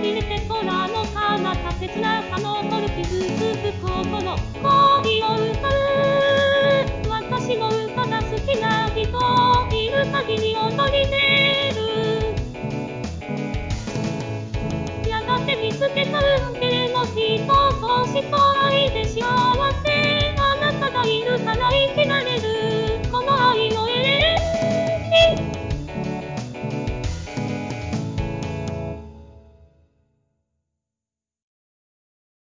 びれて空の彼方切なさのトルキスここの恋を歌う